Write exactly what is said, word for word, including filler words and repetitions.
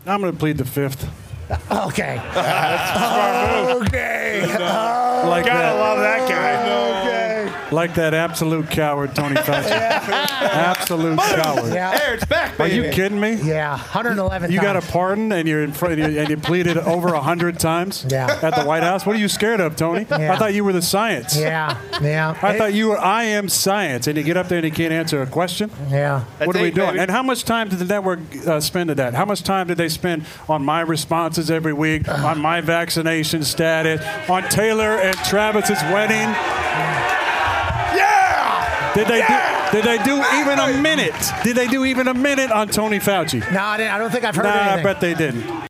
I'm going to plead the fifth. Okay. Okay. Like Gotta that. love that guy. Okay. Like that absolute coward, Tony Fauci. Absolute coward. Yeah. Hey, it's back, Are baby. you kidding me? Yeah. one hundred eleven You got a times. pardon and you're in front and you pleaded over a hundred times Yeah. at the White House. What are you scared of, Tony? Yeah. I thought you were the science. Yeah. Yeah. I thought you were. I am science, and you get up there and you can't answer a question. Yeah. What are we eight, doing? baby. And how much time did the network uh, spend to that? How much time did they spend on my responses every week, on my vaccination status, on Taylor and Travis's wedding? Yeah! Did they Yeah! do? Did they do even a minute? Did they do even a minute on Tony Fauci? No, I, didn't, I don't think I've heard Nah, I anything. bet they didn't.